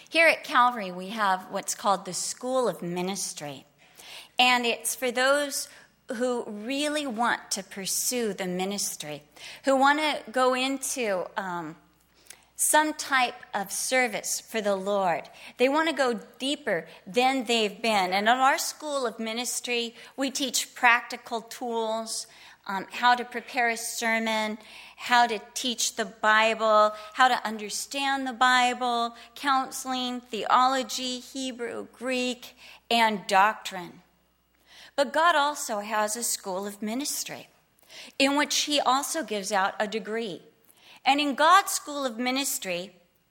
Here at Calvary, we have what's called the School of Ministry. And it's for those who really want to pursue the ministry, who want to go into some type of service for the Lord. They want to go deeper than they've been. And at our School of Ministry, we teach practical tools, how to prepare a sermon, how to teach the Bible, how to understand the Bible, counseling, theology, Hebrew, Greek, and doctrine. But God also has a school of ministry in which he also gives out a degree. And in God's school of ministry,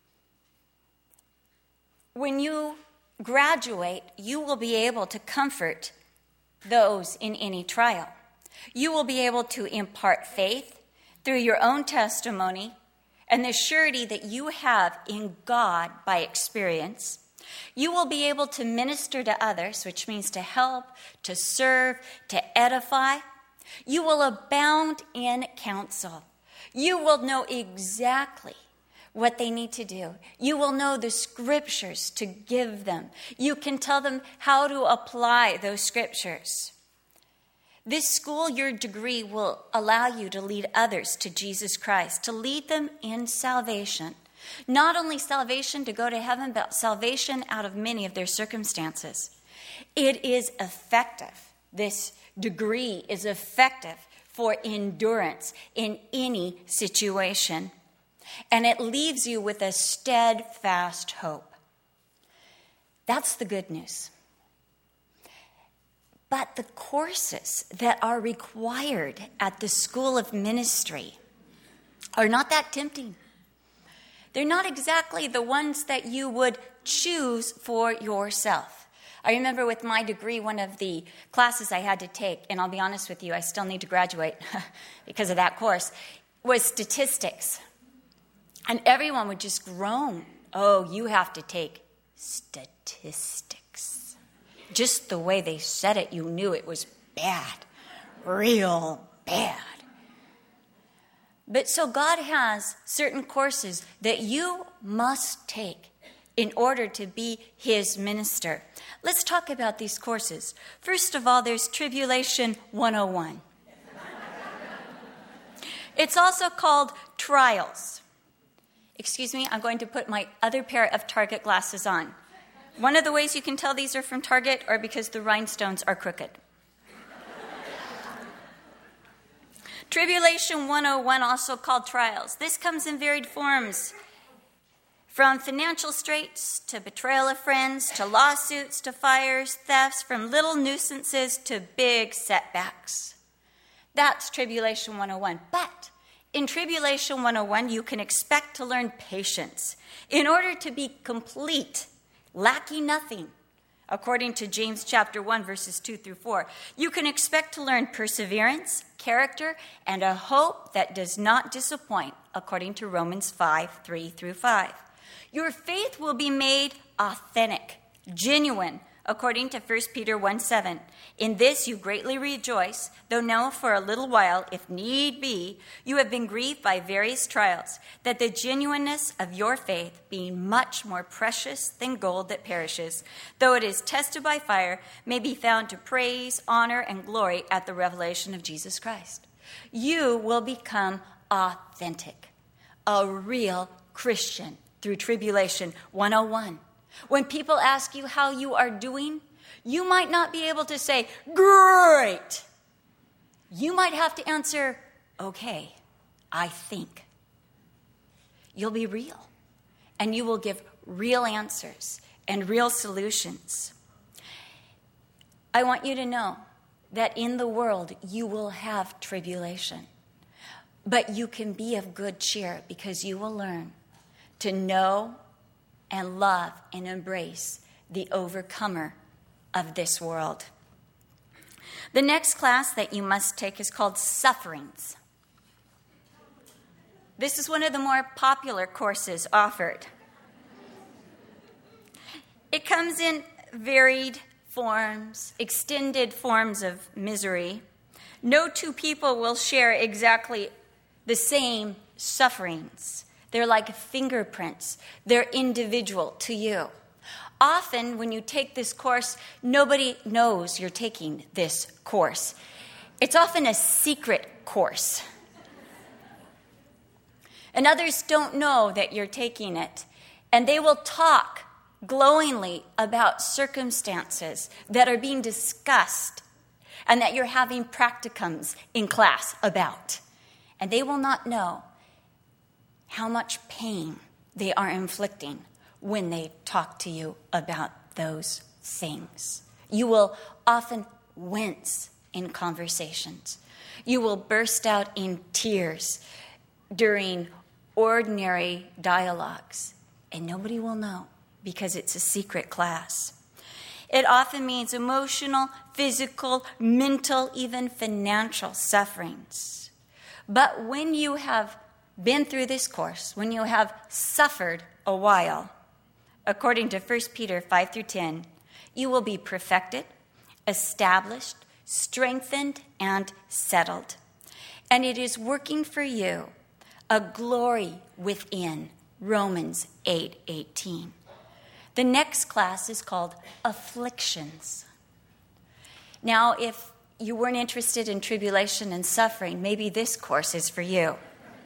when you graduate, you will be able to comfort those in any trial. You will be able to impart faith through your own testimony and the surety that you have in God by experience. You will be able to minister to others, which means to help, to serve, to edify. You will abound in counsel. You will know exactly what they need to do. You will know the scriptures to give them. You can tell them how to apply those scriptures. This school, your degree, will allow you to lead others to Jesus Christ, to lead them in salvation. Not only salvation to go to heaven, but salvation out of many of their circumstances. It is effective. This degree is effective for endurance in any situation. And it leaves you with a steadfast hope. That's the good news. But the courses that are required at the School of Ministry are not that tempting. They're not exactly the ones that you would choose for yourself. I remember with my degree, one of the classes I had to take, and I'll be honest with you, I still need to graduate because of that course, was statistics. And everyone would just groan, "Oh, you have to take statistics." Just the way they said it, you knew it was bad, real bad. But so God has certain courses that you must take in order to be his minister. Let's talk about these courses. First of all, there's Tribulation 101. It's also called Trials. Excuse me, I'm going to put my other pair of Target glasses on. One of the ways you can tell these are from Target are because the rhinestones are crooked. Tribulation 101, also called Trials. This comes in varied forms, from financial straits to betrayal of friends, to lawsuits, to fires, thefts, from little nuisances to big setbacks. That's Tribulation 101. But in Tribulation 101, you can expect to learn patience in order to be complete, lacking nothing, according to James chapter 1, verses 2 through 4. You can expect to learn perseverance, character, and a hope that does not disappoint, according to Romans 5, 3 through 5. Your faith will be made authentic, genuine, according to 1 Peter 1, 7. In this you greatly rejoice, though now for a little while, if need be, you have been grieved by various trials, that the genuineness of your faith, being much more precious than gold that perishes, though it is tested by fire, may be found to praise, honor, and glory at the revelation of Jesus Christ. You will become authentic, a real Christian through Tribulation 101. When people ask you how you are doing, you might not be able to say, "Great." You might have to answer, "Okay, I think." You'll be real, and you will give real answers and real solutions. I want you to know that in the world you will have tribulation, but you can be of good cheer because you will learn to know and love and embrace the overcomer of this world. The next class that you must take is called Sufferings. This is one of the more popular courses offered. It comes in varied forms, extended forms of misery. No two people will share exactly the same sufferings, They're like fingerprints. They're individual to you. Often when you take this course, nobody knows you're taking this course. It's often a secret course. And others don't know that you're taking it. And they will talk glowingly about circumstances that are being discussed and that you're having practicums in class about. And they will not know how much pain they are inflicting when they talk to you about those things. You will often wince in conversations. You will burst out in tears during ordinary dialogues, and nobody will know because it's a secret class. It often means emotional, physical, mental, even financial sufferings. But when you have been through this course, when you have suffered a while, according to 1 Peter 5-10, you will be perfected, established, strengthened, and settled. And it is working for you a glory within, Romans 8:18. The next class is called Afflictions. Now, if you weren't interested in tribulation and suffering, maybe this course is for you.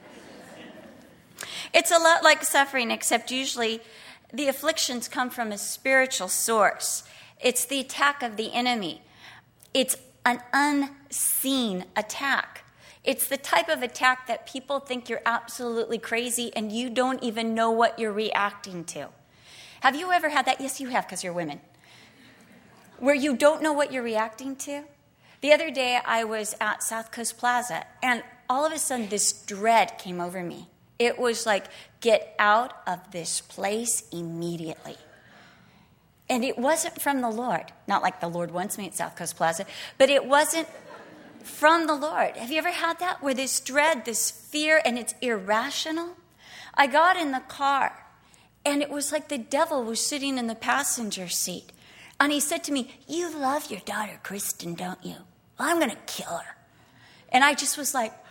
It's a lot like suffering, except usually the afflictions come from a spiritual source. It's the attack of the enemy. It's an unseen attack. It's the type of attack that people think you're absolutely crazy and you don't even know what you're reacting to. Have you ever had that? Yes, you have, because you're women. Where you don't know what you're reacting to? The other day I was at South Coast Plaza, and all of a sudden this dread came over me. It was like, get out of this place immediately. And it wasn't from the Lord. Not like the Lord wants me at South Coast Plaza, but it wasn't from the Lord. Have you ever had that? Where this dread, this fear, and it's irrational? I got in the car, and it was like the devil was sitting in the passenger seat. And he said to me, "You love your daughter, Kristen, don't you? I'm going to kill her." And I just was like,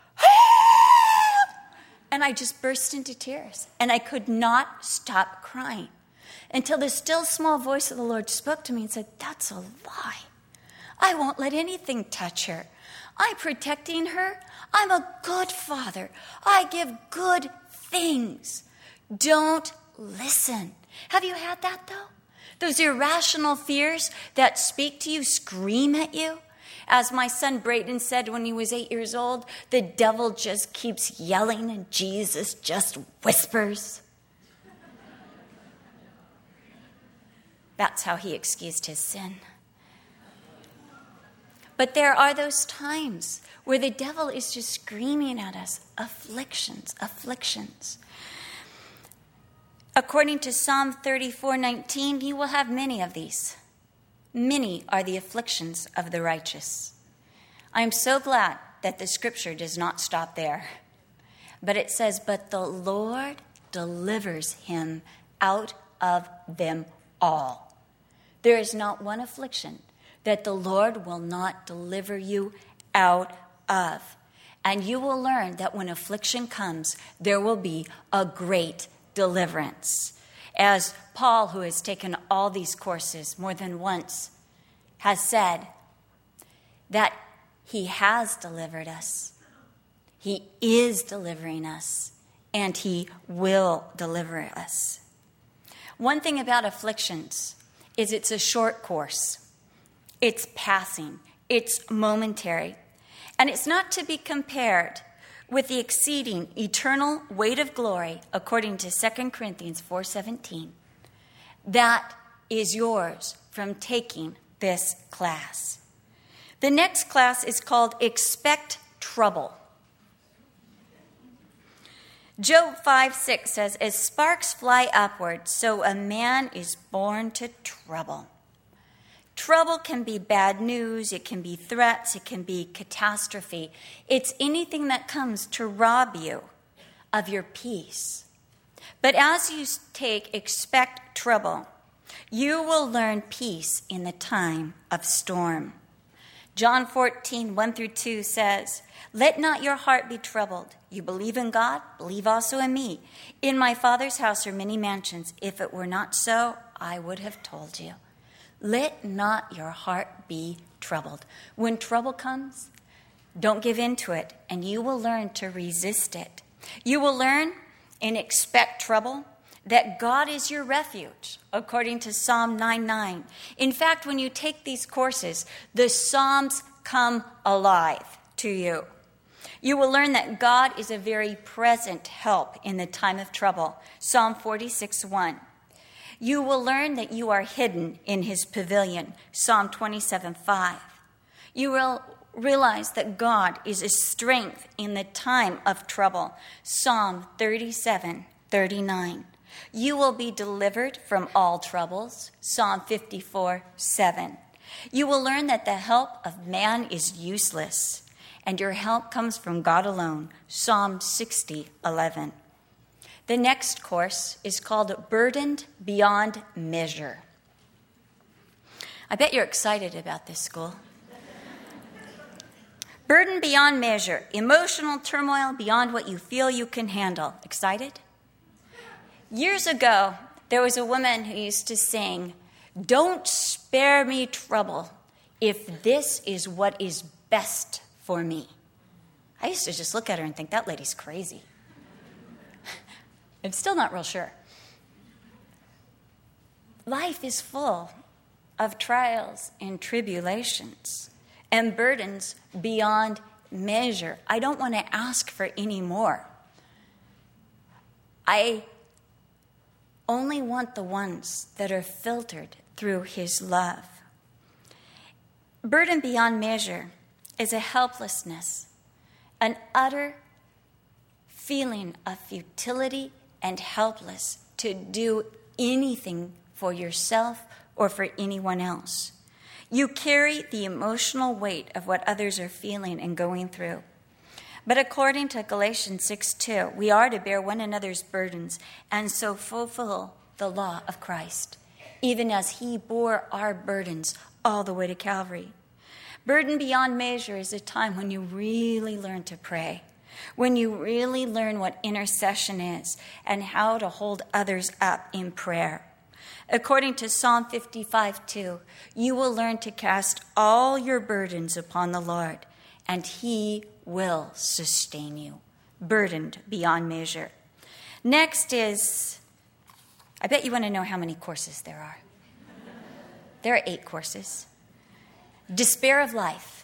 and I just burst into tears. And I could not stop crying until the still small voice of the Lord spoke to me and said, "That's a lie. I won't let anything touch her. I'm protecting her. I'm a good father. I give good things. Don't listen." Have you had that, though? Those irrational fears that speak to you, scream at you? As my son Brayden said when he was 8 years old, the devil just keeps yelling and Jesus just whispers. That's how he excused his sin. But there are those times where the devil is just screaming at us, afflictions, afflictions. According to Psalm 34:19, you will have many of these. Many are the afflictions of the righteous. I am so glad that the scripture does not stop there. But it says, but the Lord delivers him out of them all. There is not one affliction that the Lord will not deliver you out of. And you will learn that when affliction comes, there will be a great deliverance. As Paul, who has taken all these courses more than once, has said that he has delivered us. He is delivering us, and he will deliver us. One thing about afflictions is it's a short course. It's passing. It's momentary. And it's not to be compared with the exceeding eternal weight of glory, according to 2 Corinthians 4:17, that is yours from taking this class. The next class is called Expect Trouble. Job 5:6 says, as sparks fly upward, so a man is born to trouble. Trouble can be bad news, it can be threats, it can be catastrophe. It's anything that comes to rob you of your peace. But as you expect trouble, you will learn peace in the time of storm. John 14, 1 through 2 says, "Let not your heart be troubled. You believe in God, believe also in me. In my Father's house are many mansions. If it were not so, I would have told you." Let not your heart be troubled. When trouble comes, don't give in to it, and you will learn to resist it. You will learn and expect trouble, that God is your refuge, according to Psalm 9:9. In fact, when you take these courses, the Psalms come alive to you. You will learn that God is a very present help in the time of trouble, Psalm 46:1. You will learn that you are hidden in his pavilion, Psalm 27:5. You will realize that God is a strength in the time of trouble, Psalm 37:39. You will be delivered from all troubles, Psalm 54:7. You will learn that the help of man is useless, and your help comes from God alone, Psalm 60:11. The next course is called Burdened Beyond Measure. I bet you're excited about this school. Burden beyond measure, emotional turmoil beyond what you feel you can handle. Excited? Years ago, there was a woman who used to sing, "Don't spare me trouble if this is what is best for me." I used to just look at her and think, that lady's crazy. I'm still not real sure. Life is full of trials and tribulations and burdens beyond measure. I don't want to ask for any more. I only want the ones that are filtered through his love. Burden beyond measure is a helplessness, an utter feeling of futility and helpless to do anything for yourself or for anyone else. You carry the emotional weight of what others are feeling and going through. But according to Galatians 6:2, we are to bear one another's burdens and so fulfill the law of Christ, even as he bore our burdens all the way to Calvary. Burden beyond measure is a time when you really learn to pray, when you really learn what intercession is and how to hold others up in prayer. According to Psalm 55:2, you will learn to cast all your burdens upon the Lord, and he will sustain you, burdened beyond measure. Next is, I bet you want to know how many courses there are. There are 8 courses. Despair of life.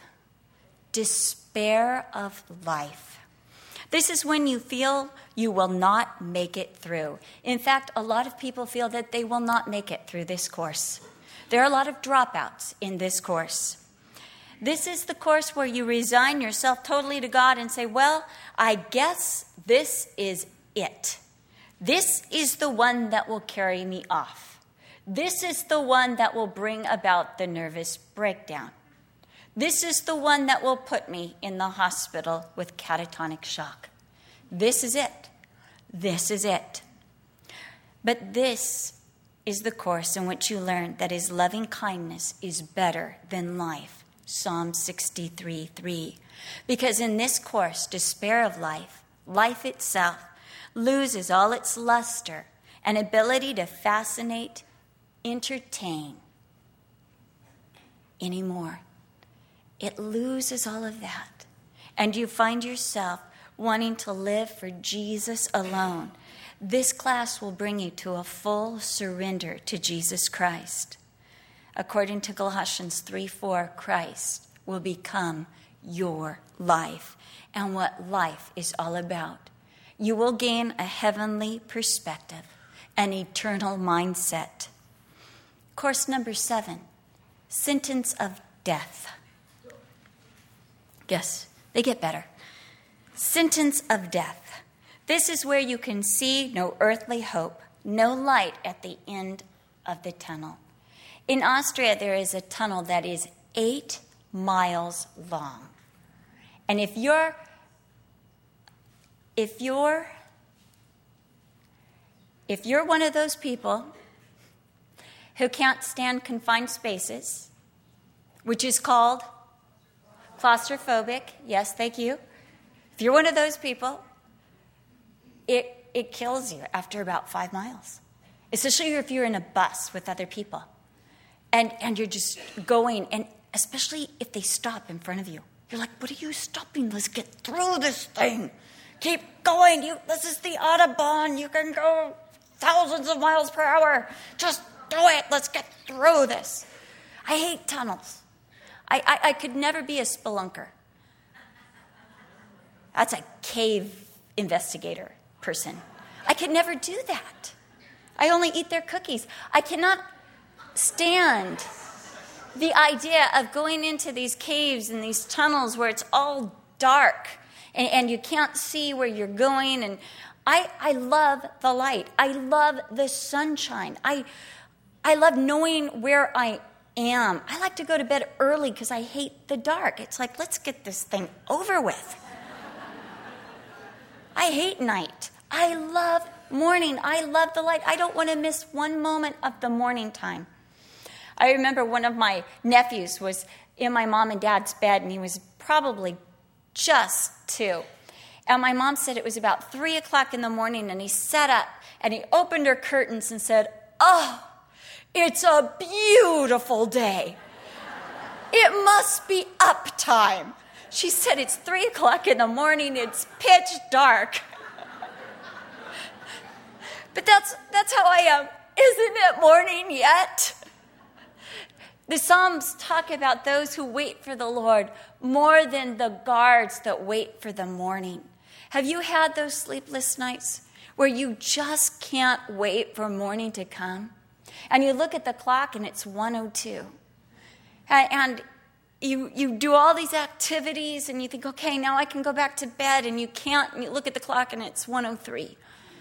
Despair of life. This is when you feel you will not make it through. In fact, a lot of people feel that they will not make it through this course. There are a lot of dropouts in this course. This is the course where you resign yourself totally to God and say, well, I guess this is it. This is the one that will carry me off. This is the one that will bring about the nervous breakdown. This is the one that will put me in the hospital with catatonic shock. This is it. This is it. But this is the course in which you learn that his loving kindness is better than life. Psalm 63:3. Because in this course, despair of life, life itself, loses all its luster and ability to fascinate, entertain anymore. It loses all of that. And you find yourself wanting to live for Jesus alone. This class will bring you to a full surrender to Jesus Christ. According to Galatians 3:4, Christ will become your life and what life is all about. You will gain a heavenly perspective, an eternal mindset. Course number 7, sentence of death. Yes, they get better. Sentence of death. This is where you can see no earthly hope, no light at the end of the tunnel. In Austria, there is a tunnel that is 8 miles long. And if you're one of those people who can't stand confined spaces, which is called claustrophobic. Yes, thank you. If you're one of those people, it kills you after about 5 miles, especially if you're in a bus with other people. And you're just going, and especially if they stop in front of you. You're like, what are you stopping? Let's get through this thing. Keep going. This is the Autobahn. You can go thousands of miles per hour. Just do it. Let's get through this. I hate tunnels. I could never be a spelunker. That's a cave investigator person. I could never do that. I only eat their cookies. I cannot stand the idea of going into these caves and these tunnels where it's all dark and you can't see where you're going. And I love the light. I love the sunshine. I love knowing where I am. I like to go to bed early because I hate the dark. It's like, let's get this thing over with. I hate night. I love morning. I love the light. I don't want to miss one moment of the morning time. I remember one of my nephews was in my mom and dad's bed, and he was probably just 2. And my mom said it was about 3 o'clock in the morning, and he sat up, and he opened her curtains and said, "Oh, it's a beautiful day. It must be up time." She said, "It's 3 o'clock in the morning. It's pitch dark." But that's how I am. Isn't it morning yet? The Psalms talk about those who wait for the Lord more than the guards that wait for the morning. Have you had those sleepless nights where you just can't wait for morning to come? And you look at the clock and it's 1:02. And you do all these activities and you think, okay, now I can go back to bed, and you can't, and you look at the clock and it's 1:03.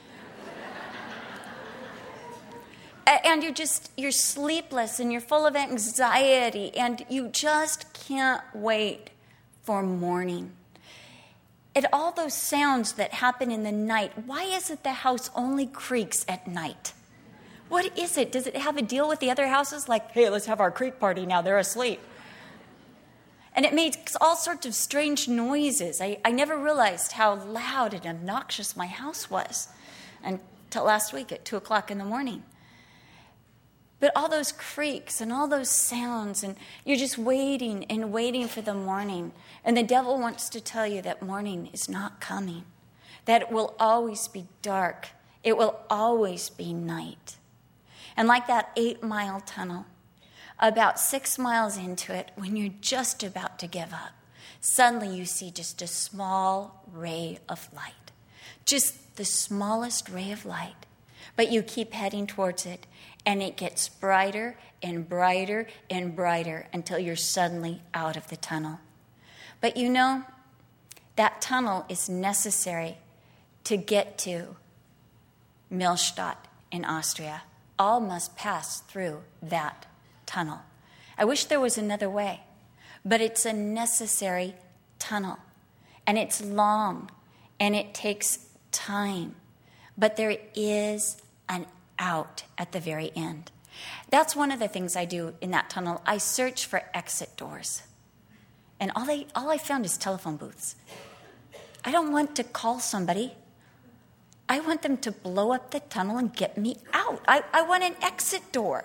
And you're sleepless and you're full of anxiety and you just can't wait for morning. And all those sounds that happen in the night, why is it the house only creaks at night? What is it? Does it have a deal with the other houses? Like, hey, let's have our creak party now, they're asleep. And it makes all sorts of strange noises. I never realized how loud and obnoxious my house was until last week at 2 o'clock in the morning. But all those creaks and all those sounds, and you're just waiting and waiting for the morning. And the devil wants to tell you that morning is not coming, that it will always be dark. It will always be night. And like that 8-mile tunnel, about 6 miles into it, when you're just about to give up, suddenly you see just a small ray of light, just the smallest ray of light. But you keep heading towards it, and it gets brighter and brighter and brighter until you're suddenly out of the tunnel. But you know, that tunnel is necessary to get to Millstatt in Austria. All must pass through that tunnel. I wish there was another way, but it's a necessary tunnel. And it's long, and it takes time. But there is an out at the very end. That's one of the things I do in that tunnel. I search for exit doors. And all I found is telephone booths. I don't want to call somebody. I want them to blow up the tunnel and get me out. I want an exit door.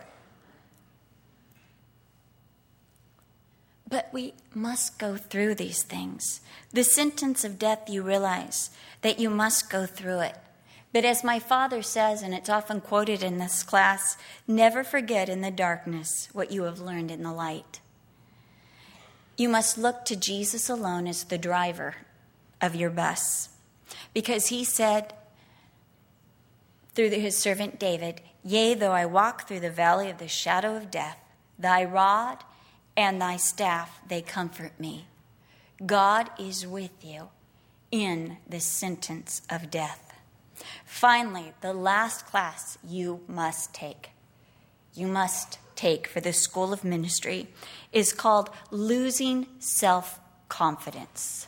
But we must go through these things. The sentence of death, you realize that you must go through it. But as my father says, and it's often quoted in this class, never forget in the darkness what you have learned in the light. You must look to Jesus alone as the driver of your bus. Because he said through his servant David, "Yea, though I walk through the valley of the shadow of death, thy rod and thy staff, they comfort me." God is with you in the sentence of death. Finally, the last class you must take for the School of Ministry is called Losing Self-Confidence.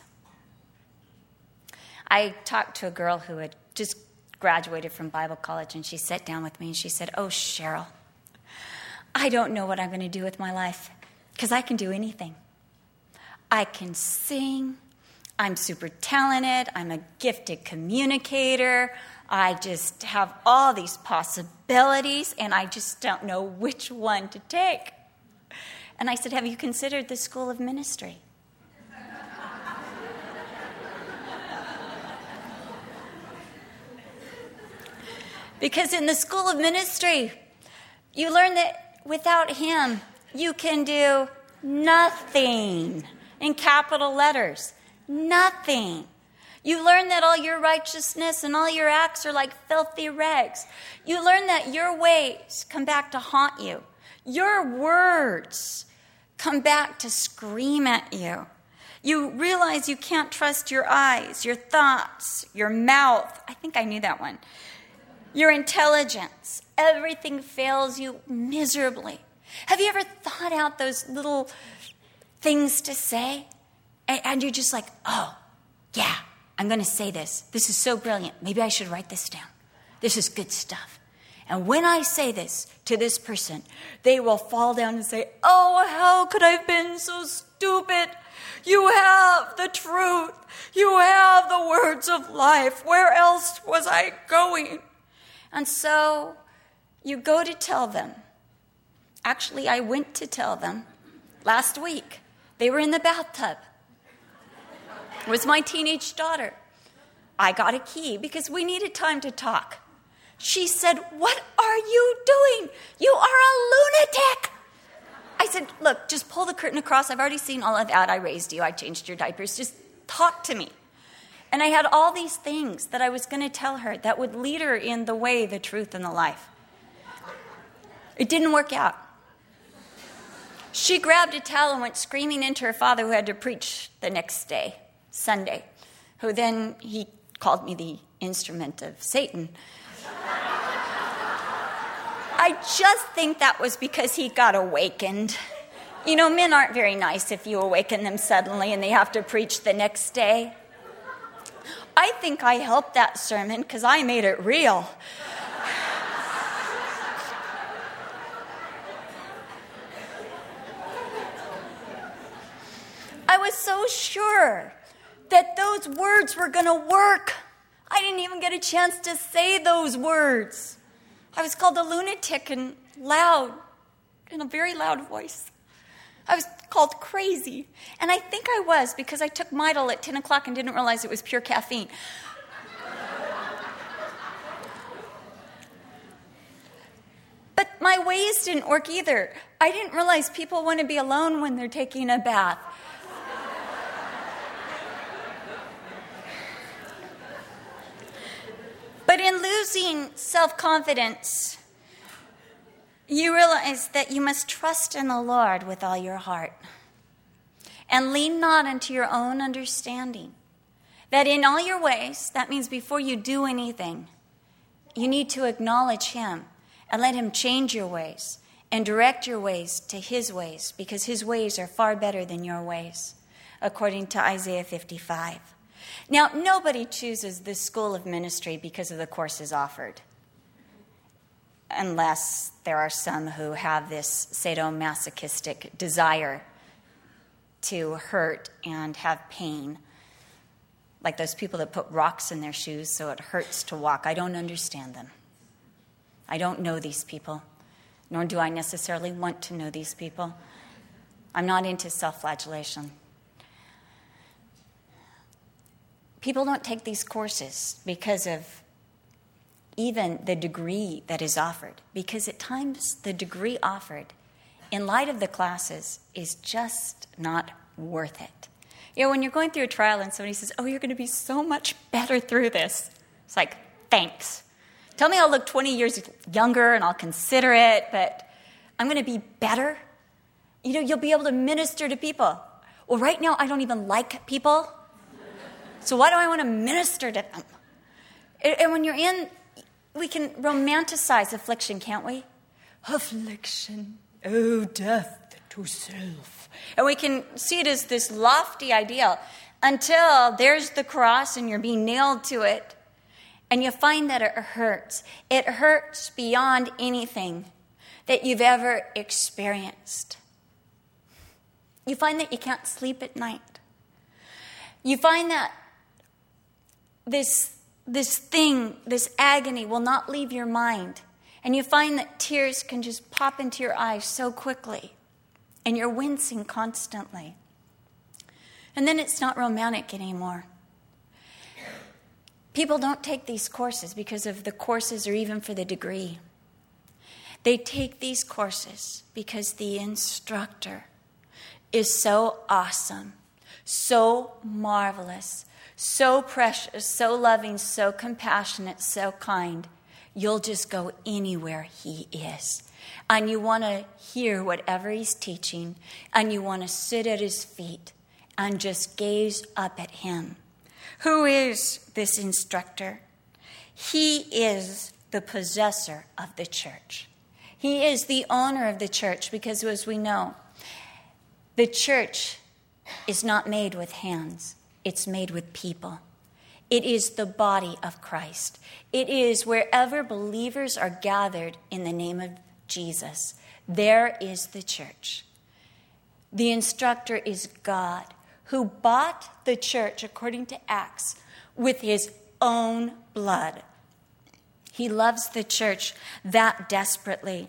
I talked to a girl who had just graduated from Bible college, and she sat down with me and she said, "Oh, Cheryl, I don't know what I'm going to do with my life because I can do anything. I can sing. I'm super talented. I'm a gifted communicator. I just have all these possibilities, and I just don't know which one to take. And I said, have you considered the school of ministry? Because in the school of ministry, you learn that without him, you can do nothing. In capital letters, nothing. You learn that all your righteousness and all your acts are like filthy rags. You learn that your ways come back to haunt you. Your words come back to scream at you. You realize you can't trust your eyes, your thoughts, your mouth. I think I knew that one. Your intelligence. Everything fails you miserably. Have you ever thought out those little things to say? And you're just like, oh, yeah, I'm going to say this. This is so brilliant. Maybe I should write this down. This is good stuff. And when I say this to this person, they will fall down and say, oh, how could I have been so stupid? You have the truth. You have the words of life. Where else was I going? And so you go to tell them. Actually, I went to tell them last week. They were in the bathtub. It was my teenage daughter. I got a key because we needed time to talk. She said, what are you doing? You are a lunatic. I said, look, just pull the curtain across. I've already seen all of that. I raised you. I changed your diapers. Just talk to me. And I had all these things that I was going to tell her that would lead her in the way, the truth, and the life. It didn't work out. She grabbed a towel and went screaming into her father, who had to preach the next day, Sunday, who then he called me the instrument of Satan. I just think that was because he got awakened. You know, men aren't very nice if you awaken them suddenly and they have to preach the next day. I think I helped that sermon because I made it real. I was so sure that those words were going to work. I didn't even get a chance to say those words. I was called a lunatic and loud, in a very loud voice. I was called crazy. And I think I was because I took Midol at 10 o'clock and didn't realize it was pure caffeine. But my ways didn't work either. I didn't realize people want to be alone when they're taking a bath. But in losing self-confidence, you realize that you must trust in the Lord with all your heart and lean not unto your own understanding. That in all your ways, that means before you do anything, you need to acknowledge him and let him change your ways and direct your ways to his ways, because his ways are far better than your ways, according to Isaiah 55. Now, nobody chooses this school of ministry because of the courses offered, unless there are some who have this sadomasochistic desire to hurt and have pain, like those people that put rocks in their shoes so it hurts to walk. I don't understand them. I don't know these people, nor do I necessarily want to know these people. I'm not into self-flagellation. People don't take these courses because of even the degree that is offered, because at times the degree offered, in light of the classes, is just not worth it. You know, when you're going through a trial and somebody says, oh, you're going to be so much better through this, it's like, thanks. Tell me I'll look 20 years younger and I'll consider it, but I'm going to be better. You know, you'll be able to minister to people. Well, right now I don't even like people, so why do I want to minister to them? And when you're in, we can romanticize affliction, can't we? Affliction, oh, death to self. And we can see it as this lofty ideal until there's the cross and you're being nailed to it. And you find that it hurts. It hurts beyond anything that you've ever experienced. You find that you can't sleep at night. You find that this agony will not leave your mind. And you find that tears can just pop into your eyes so quickly. And you're wincing constantly. And then it's not romantic anymore. People don't take these courses because of the courses or even for the degree. They take these courses because the instructor is so awesome, so marvelous, so precious, so loving, so compassionate, so kind. You'll just go anywhere he is. And you want to hear whatever he's teaching, and you want to sit at his feet and just gaze up at him. Who is this instructor? He is the possessor of the church. He is the owner of the church because, as we know, the church is not made with hands. It's made with people. It is the body of Christ. It is wherever believers are gathered in the name of Jesus. There is the church. The instructor is God, who bought the church, according to Acts, with his own blood. He loves the church that desperately.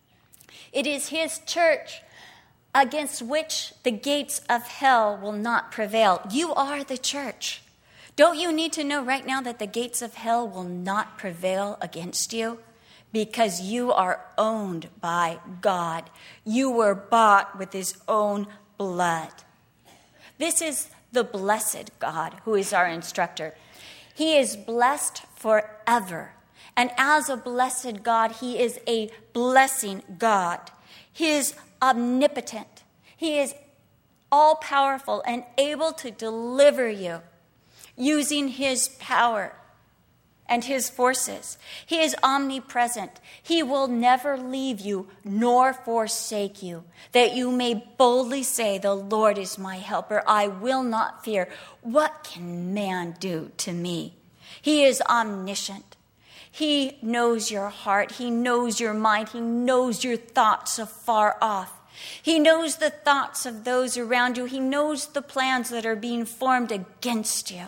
It is his church against which the gates of hell will not prevail. You are the church. Don't you need to know right now that the gates of hell will not prevail against you? Because you are owned by God. You were bought with his own blood. This is the blessed God who is our instructor. He is blessed forever. And as a blessed God, he is a blessing God. He is omnipotent. He is all-powerful and able to deliver you using his power and his forces. He is omnipresent. He will never leave you nor forsake you, that you may boldly say, "The Lord is my helper. I will not fear. What can man do to me?" He is omniscient. He knows your heart. He knows your mind. He knows your thoughts afar off. He knows the thoughts of those around you. He knows the plans that are being formed against you.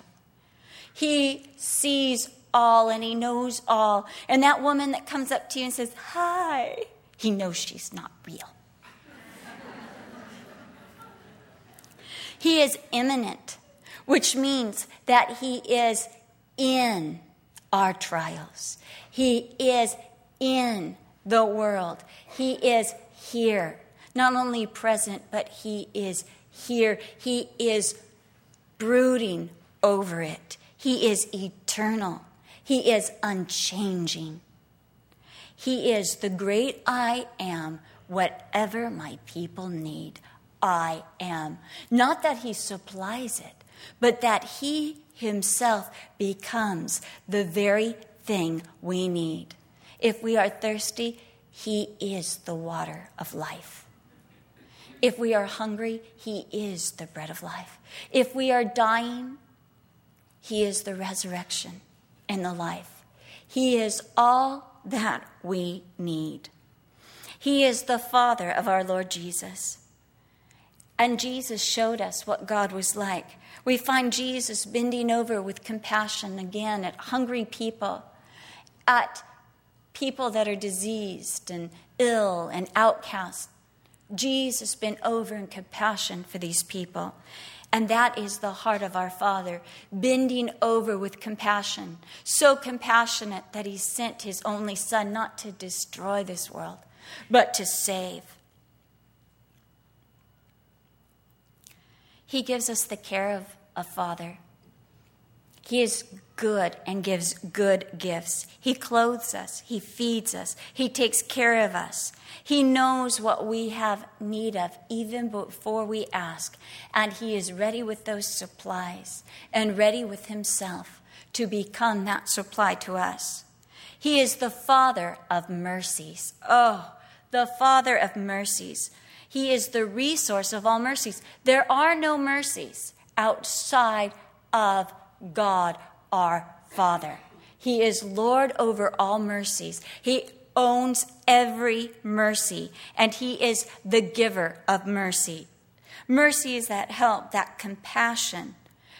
He sees all and he knows all. And that woman that comes up to you and says, "Hi," he knows she's not real. He is immanent, which means that he is in our trials. He is in the world. He is here. Not only present, but he is here. He is brooding over it. He is eternal. He is unchanging. He is the great I am, whatever my people need. I am. Not that he supplies it, but that he himself becomes the very thing we need. If we are thirsty, he is the water of life. If we are hungry, he is the bread of life. If we are dying, he is the resurrection and the life. He is all that we need. He is the Father of our Lord Jesus. And Jesus showed us what God was like. We find Jesus bending over with compassion again at hungry people, at people that are diseased and ill and outcast. Jesus bent over in compassion for these people. And that is the heart of our Father, bending over with compassion, so compassionate that he sent his only Son not to destroy this world, but to save. He gives us the care of a father. He is good and gives good gifts. He clothes us. He feeds us. He takes care of us. He knows what we have need of even before we ask. And he is ready with those supplies and ready with himself to become that supply to us. He is the Father of mercies. Oh, the Father of mercies. He is the resource of all mercies. There are no mercies outside of God, our Father. He is Lord over all mercies. He owns every mercy, and he is the giver of mercy. Mercy is that help, that compassion,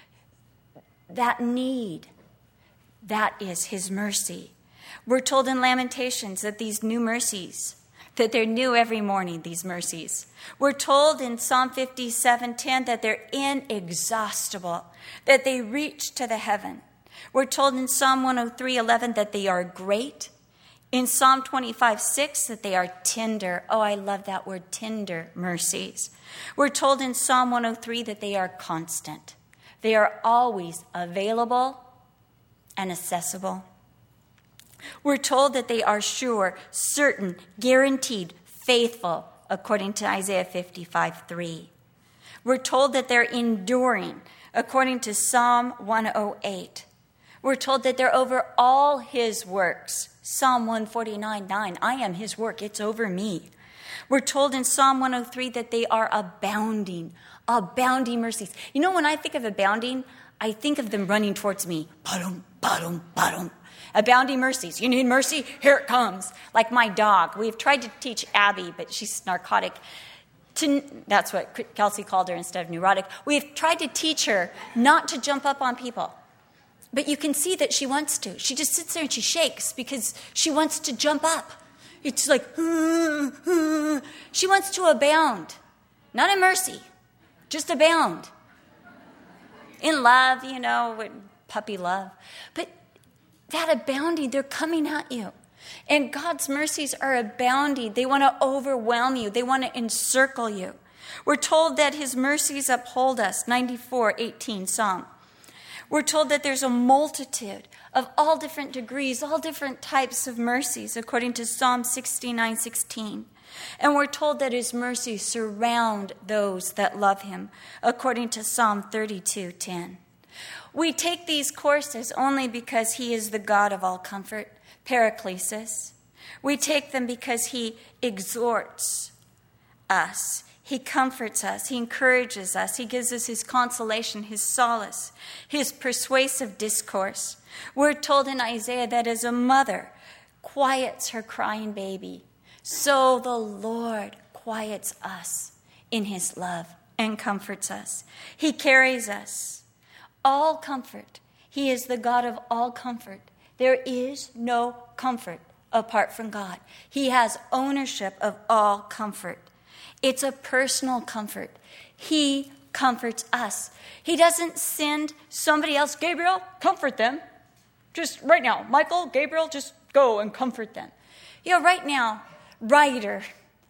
that need. That is his mercy. We're told in Lamentations that these new mercies, that they're new every morning, these mercies. We're told in Psalm 57:10 that they're inexhaustible, that they reach to the heaven. We're told in Psalm 103:11 that they are great. In Psalm 25:6 that they are tender. Oh, I love that word, tender mercies. We're told in Psalm 103 that they are constant. They are always available and accessible. We're told that they are sure, certain, guaranteed, faithful, according to Isaiah 55:3. We're told that they're enduring, according to Psalm 108. We're told that they're over all his works. Psalm 149:9, I am his work, it's over me. We're told in Psalm 103 that they are abounding mercies. You know, when I think of abounding, I think of them running towards me. Ba-dum, ba-dum, ba-dum. Abounding mercies. You need mercy? Here it comes. Like my dog. We've tried to teach Abby, but she's narcotic. That's what Kelsey called her instead of neurotic. We've tried to teach her not to jump up on people. But you can see that she wants to. She just sits there and she shakes because she wants to jump up. It's like, she wants to abound. Not in mercy, just abound. In love, you know, puppy love. But that abounding, they're coming at you. And God's mercies are abounding. They want to overwhelm you. They want to encircle you. We're told that his mercies uphold us, 94:18 Psalm. We're told that there's a multitude of all different degrees, all different types of mercies, according to Psalm 69:16. And we're told that his mercies surround those that love him, according to Psalm 32:10. We take these courses only because he is the God of all comfort, Paraclesis. We take them because he exhorts us. He comforts us. He encourages us. He gives us his consolation, his solace, his persuasive discourse. We're told in Isaiah that as a mother quiets her crying baby, so the Lord quiets us in his love and comforts us. He carries us. All comfort. He is the God of all comfort. There is no comfort apart from God. He has ownership of all comfort. It's a personal comfort. He comforts us. He doesn't send somebody else, Gabriel, comfort them. Just right now, Michael, Gabriel, just go and comfort them. You know, right now, Ryder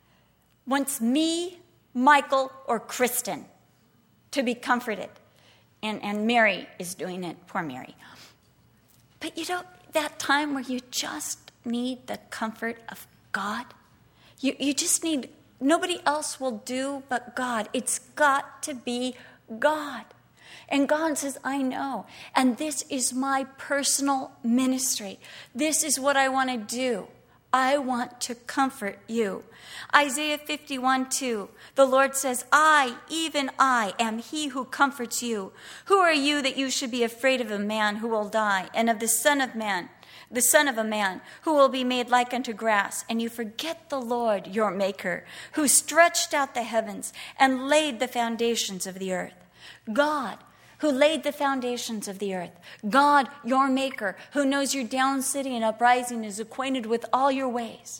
wants me, Michael, or Kristen to be comforted. And Mary is doing it, poor Mary. But you know, that time where you just need the comfort of God, you just need, nobody else will do but God. It's got to be God. And God says, I know. And this is my personal ministry. This is what I want to do. I want to comfort you. Isaiah 51:2, the Lord says, I, even I, am he who comforts you. Who are you that you should be afraid of a man who will die, and of the son of a man, who will be made like unto grass? And you forget the Lord, your maker, who stretched out the heavens and laid the foundations of the earth. God, who laid the foundations of the earth. God, your maker, who knows your down sitting and uprising, is acquainted with all your ways.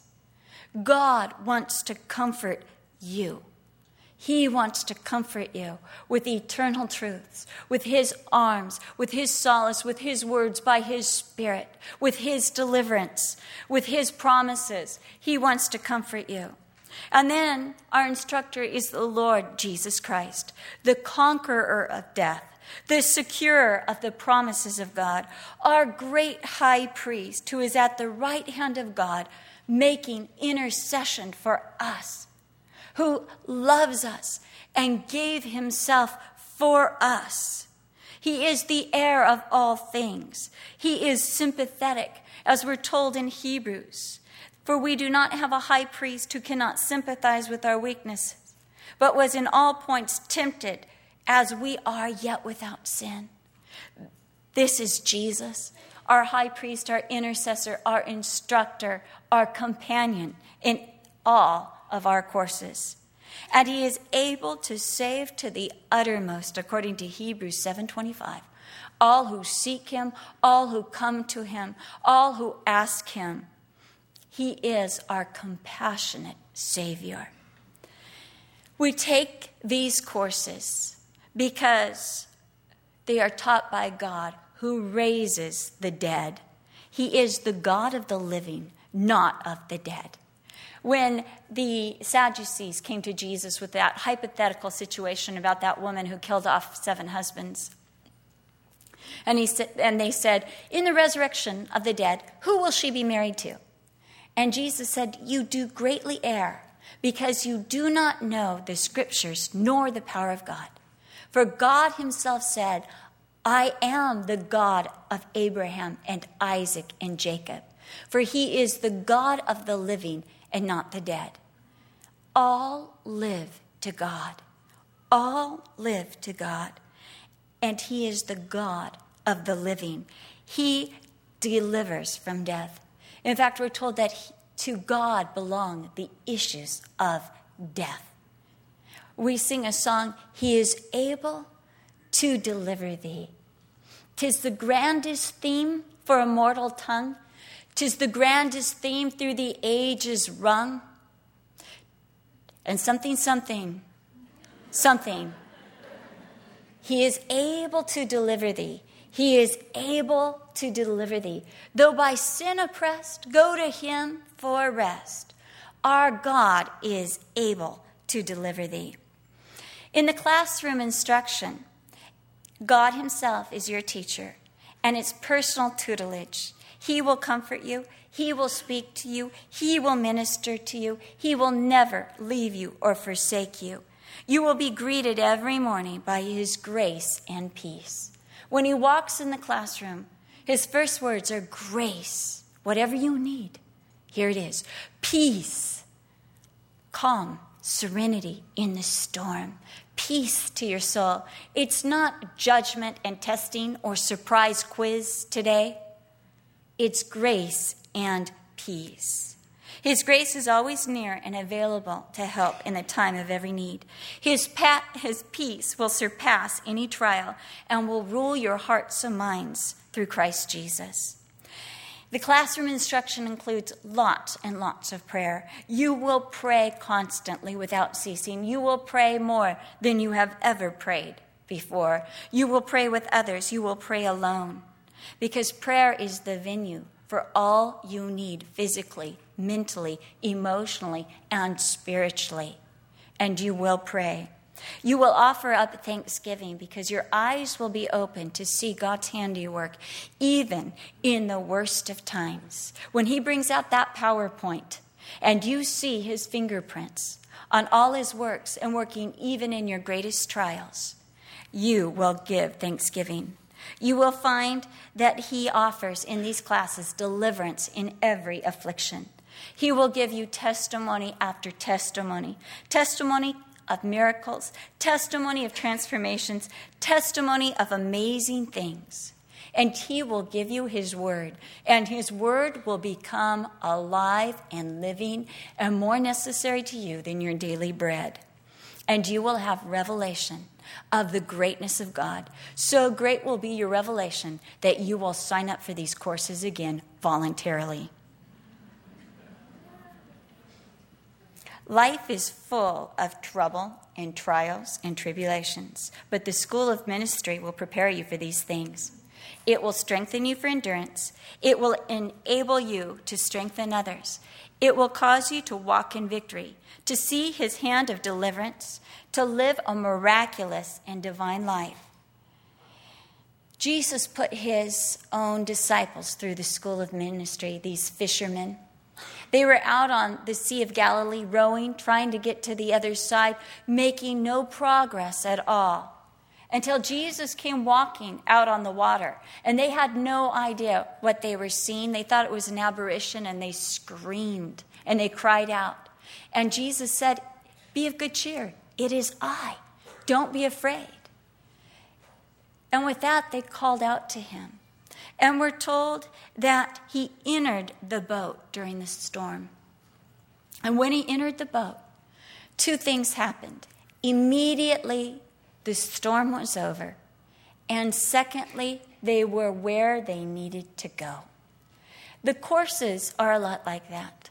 God wants to comfort you. He wants to comfort you with eternal truths, with his arms, with his solace, with his words, by his Spirit, with his deliverance, with his promises. He wants to comfort you. And then our instructor is the Lord Jesus Christ, the conqueror of death, the securer of the promises of God, our great high priest who is at the right hand of God, making intercession for us, who loves us and gave himself for us. He is the heir of all things. He is sympathetic, as we're told in Hebrews. For we do not have a high priest who cannot sympathize with our weaknesses, but was in all points tempted as we are, yet without sin. This is Jesus, our high priest, our intercessor, our instructor, our companion in all of our courses. And he is able to save to the uttermost, according to Hebrews 7:25. All who seek him, all who come to him, all who ask him. He is our compassionate Savior. We take these courses because they are taught by God who raises the dead. He is the God of the living, not of the dead. When the Sadducees came to Jesus with that hypothetical situation about that woman who killed off 7 husbands, and they said, in the resurrection of the dead, who will she be married to? And Jesus said, you do greatly err, because you do not know the scriptures nor the power of God. For God himself said, I am the God of Abraham and Isaac and Jacob. For he is the God of the living and not the dead. All live to God. All live to God. And he is the God of the living. He delivers from death. In fact, we're told that to God belong the issues of death. We sing a song, he is able to deliver thee. 'Tis the grandest theme for a mortal tongue. 'Tis the grandest theme through the ages rung. And something. He is able to deliver thee. He is able to deliver thee. Though by sin oppressed, go to him for rest. Our God is able to deliver thee. In the classroom instruction, God himself is your teacher, and it's personal tutelage. He will comfort you. He will speak to you. He will minister to you. He will never leave you or forsake you. You will be greeted every morning by his grace and peace. When he walks in the classroom, his first words are grace. Whatever you need, here it is. Peace, calm, serenity in the storm. Peace to your soul. It's not judgment and testing or surprise quiz today. It's grace and peace. His grace is always near and available to help in the time of every need. His peace will surpass any trial and will rule your hearts and minds through Christ Jesus. The classroom instruction includes lots and lots of prayer. You will pray constantly without ceasing. You will pray more than you have ever prayed before. You will pray with others. You will pray alone. Because prayer is the venue for all you need physically, mentally, emotionally, and spiritually. And you will pray. You will offer up thanksgiving because your eyes will be open to see God's handiwork, even in the worst of times. When he brings out that PowerPoint and you see his fingerprints on all his works and working even in your greatest trials, you will give thanksgiving. You will find that he offers in these classes deliverance in every affliction. He will give you testimony after testimony, testimony of miracles, testimony of transformations, testimony of amazing things. And he will give you his word, and his word will become alive and living and more necessary to you than your daily bread. And you will have revelation of the greatness of God. So great will be your revelation that you will sign up for these courses again voluntarily. Life is full of trouble and trials and tribulations, but the school of ministry will prepare you for these things. It will strengthen you for endurance. It will enable you to strengthen others. It will cause you to walk in victory, to see his hand of deliverance, to live a miraculous and divine life. Jesus put his own disciples through the school of ministry, these fishermen. They were out on the Sea of Galilee rowing, trying to get to the other side, making no progress at all until Jesus came walking out on the water. And they had no idea what they were seeing. They thought it was an apparition, and they screamed and they cried out. And Jesus said, "Be of good cheer. It is I. Don't be afraid." And with that, they called out to him. And we're told that he entered the boat during the storm. And when he entered the boat, Two things happened. Immediately, the storm was over. And secondly, they were where they needed to go. The courses are a lot like that.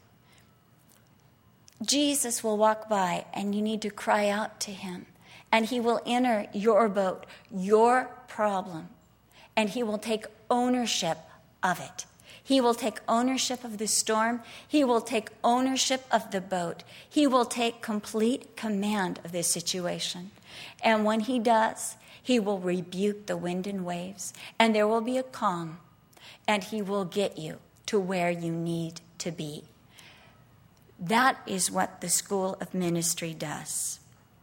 Jesus will walk by and you need to cry out to him. And he will enter your boat, your problem. And he will take ownership of it. He will take ownership of the storm. He will take ownership of the boat. He will take complete command of this situation. And when he does, he will rebuke the wind and waves. And there will be a calm. And he will get you to where you need to be. That is what the school of ministry does.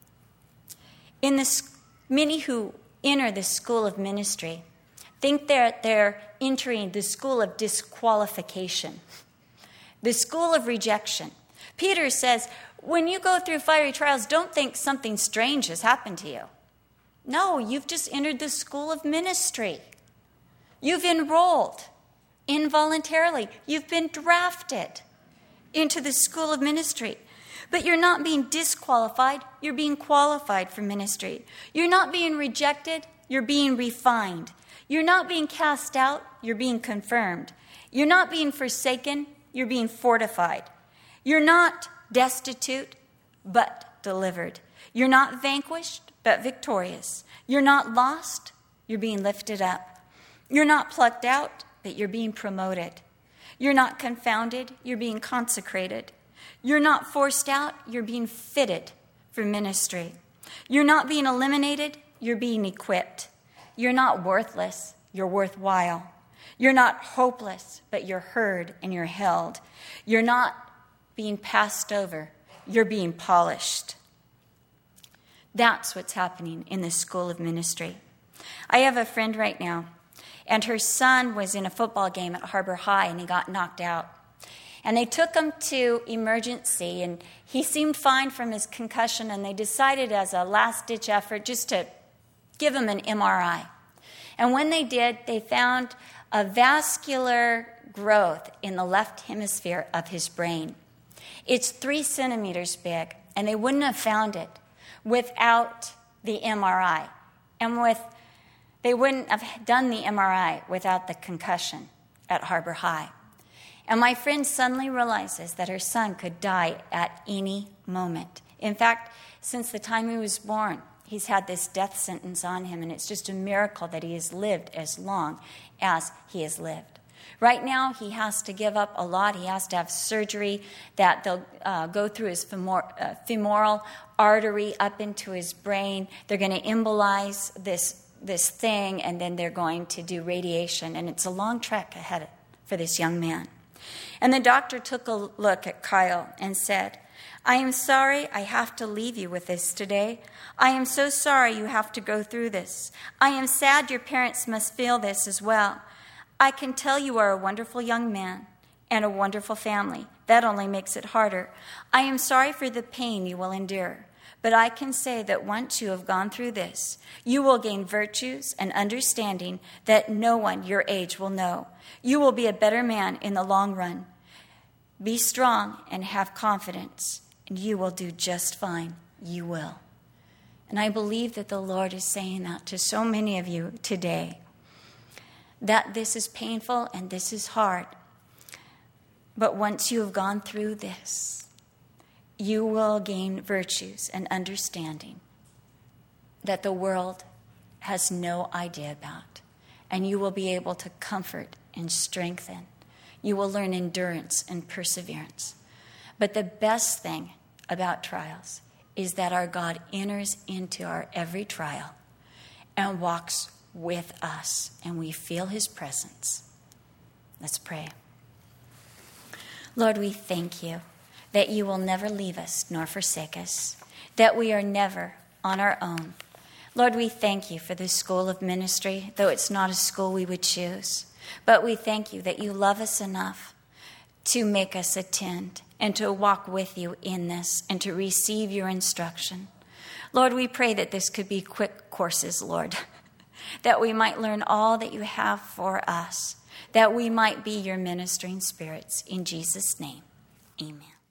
Many who enter the school of ministry think they're entering the school of disqualification, the school of rejection. Peter says, when you go through fiery trials, don't think something strange has happened to you. No, you've just entered the school of ministry. You've enrolled involuntarily. You've been drafted into the school of ministry. But you're not being disqualified. You're being qualified for ministry. You're not being rejected. You're being refined. You're not being cast out. You're being confirmed. You're not being forsaken. You're being fortified. You're not destitute, but delivered. You're not vanquished, but victorious. You're not lost. You're being lifted up. You're not plucked out, but you're being promoted. You're not confounded. You're being consecrated. You're not forced out. You're being fitted for ministry. You're not being eliminated. You're being equipped. You're not worthless. You're worthwhile. You're not hopeless, but you're heard and you're held. You're not being passed over. You're being polished. That's what's happening in the school of ministry. I have a friend right now, and her son was in a football game at Harbor High, and he got knocked out. And they took him to emergency, and he seemed fine from his concussion, and they decided as a last-ditch effort just to give him an MRI. And when they did, they found a vascular growth in the left hemisphere of his brain. It's 3 centimeters big, and they wouldn't have found it without the MRI. And they wouldn't have done the MRI without the concussion at Harbor High. And my friend suddenly realizes that her son could die at any moment. In fact, since the time he was born, he's had this death sentence on him, and it's just a miracle that he has lived as long as he has lived. Right now, he has to give up a lot. He has to have surgery that they'll go through his femoral artery up into his brain. They're going to embolize this thing, and then they're going to do radiation. And it's a long trek ahead for this young man. And the doctor took a look at Kyle and said, I am sorry I have to leave you with this today. I am so sorry you have to go through this. I am sad your parents must feel this as well. I can tell you are a wonderful young man and a wonderful family. That only makes it harder. I am sorry for the pain you will endure. But I can say that once you have gone through this, you will gain virtues and understanding that no one your age will know. You will be a better man in the long run. Be strong and have confidence, and you will do just fine. You will. And I believe that the Lord is saying that to so many of you today, that this is painful and this is hard. But once you have gone through this, you will gain virtues and understanding that the world has no idea about. And you will be able to comfort and strengthen. You will learn endurance and perseverance. But the best thing about trials is that our God enters into our every trial and walks with us, and we feel his presence. Let's pray. Lord, we thank you that you will never leave us nor forsake us, that we are never on our own. Lord, we thank you for this school of ministry, though it's not a school we would choose. But we thank you that you love us enough to make us attend and to walk with you in this and to receive your instruction. Lord, we pray that this could be quick courses, Lord, that we might learn all that you have for us, that we might be your ministering spirits. In Jesus' name, amen.